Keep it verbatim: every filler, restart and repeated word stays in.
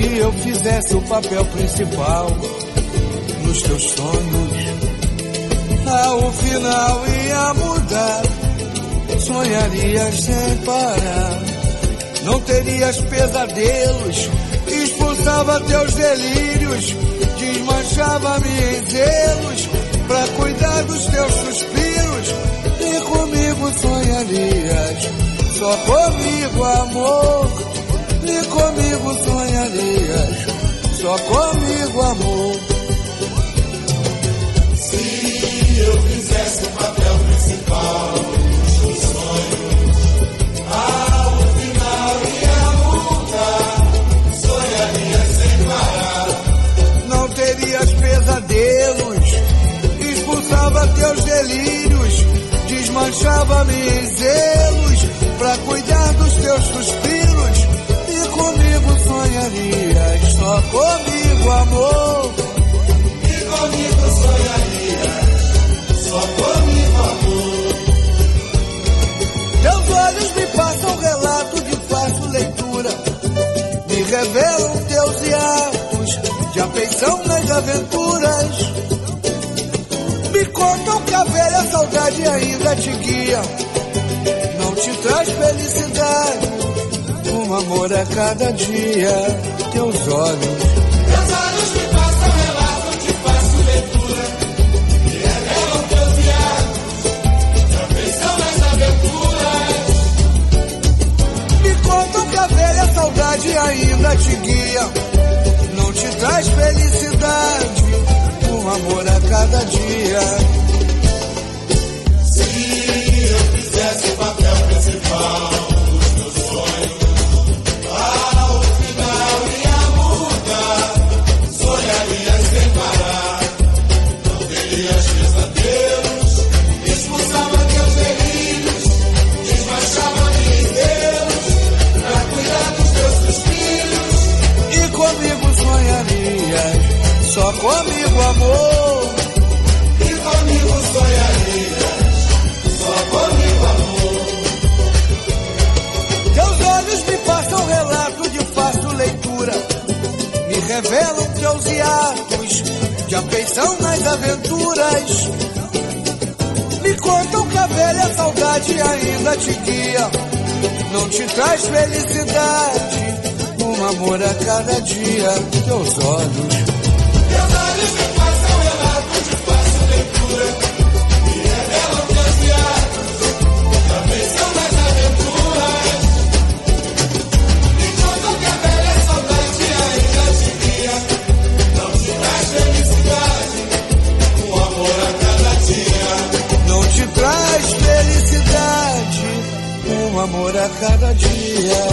se eu fizesse o papel principal nos teus sonhos, ao final ia mudar, sonharias sem parar, não terias pesadelos, expulsava teus delírios, desmanchava-me em zelos pra cuidar dos teus suspiros, e comigo sonharias, só comigo amor, e comigo sonharias, só comigo amor. Se eu fizesse o papel principal dos sonhos, ao final ia mudar, sonharia sem parar, não terias pesadelos, expulsava teus delírios, desmanchava-me em zelos pra cuidar dos teus suspiros, e comigo sonharias, só comigo amor, e comigo sonharias, só comigo amor. Teus olhos me passam relato de fácil leitura, me revelam teus hiatos de afeição nas aventuras, me contam que a velha saudade ainda te guia, não te traz felicidade, um amor a cada dia. Teus olhos, teus olhos me passam relato de fácil leitura, me revelam teus hiatos de afeição nas aventuras, me contam que a velha saudade ainda te guia, não te traz felicidade, um amor a cada dia. Se eu fizesse o papel principal dos meus sonhos, ao final ia mudar, sonharia sem parar, não terias pesadelos, expulsava teus delírios, desmanchava-me em dedos, pra cuidar dos teus suspiros, E comigo sonharias, só comigo amor, e comigo sonharias, só comigo amor. teus olhos me passam relato de fácil leitura, me revelam teus hiatos de afeição nas aventuras, me contam que a velha saudade ainda te guia, não te traz felicidade, um amor a cada dia. Teus olhos, Teus olhos me passam relato de fácil leitura, me revelam teus hiatos de afeição nas aventuras, me contam que a velha saudade ainda te guia, não te traz felicidade, um amor a cada dia. não te traz felicidade, um amor a cada dia.